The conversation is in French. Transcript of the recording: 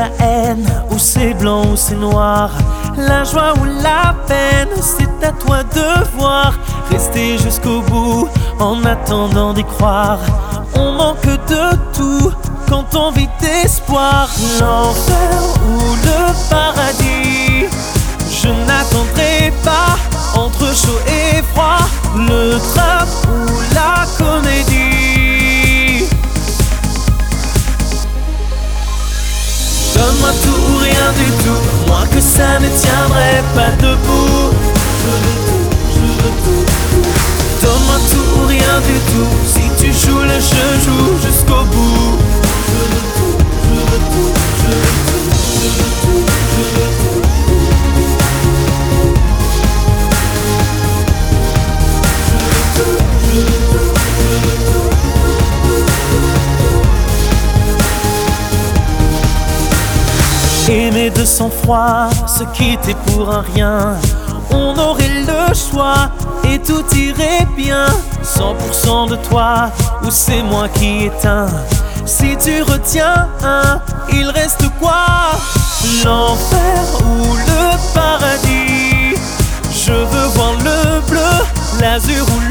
la haine, ou c'est blanc ou c'est noir, la joie ou la peine, c'est à toi de voir. Rester jusqu'au bout en attendant d'y croire. On manque de tout quand on vit d'espoir. L'enfer ou le paradis, je n'attendrai pas entre chaud et froid. Le drame ou la comédie, donne-moi tout ou rien du tout, moins que ça ne tiendrait pas debout. Donne-moi tout ou rien du tout, si tu joues le jeu, joue jusqu'au bout. Aimer de sang-froid, se quitter pour un rien, on aurait le choix et tout irait bien. 100% de toi, ou c'est moi qui éteins. Si tu retiens un, il reste quoi? L'enfer ou le paradis, je veux voir le bleu, l'azur ou